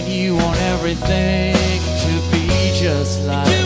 and you want everything to be just like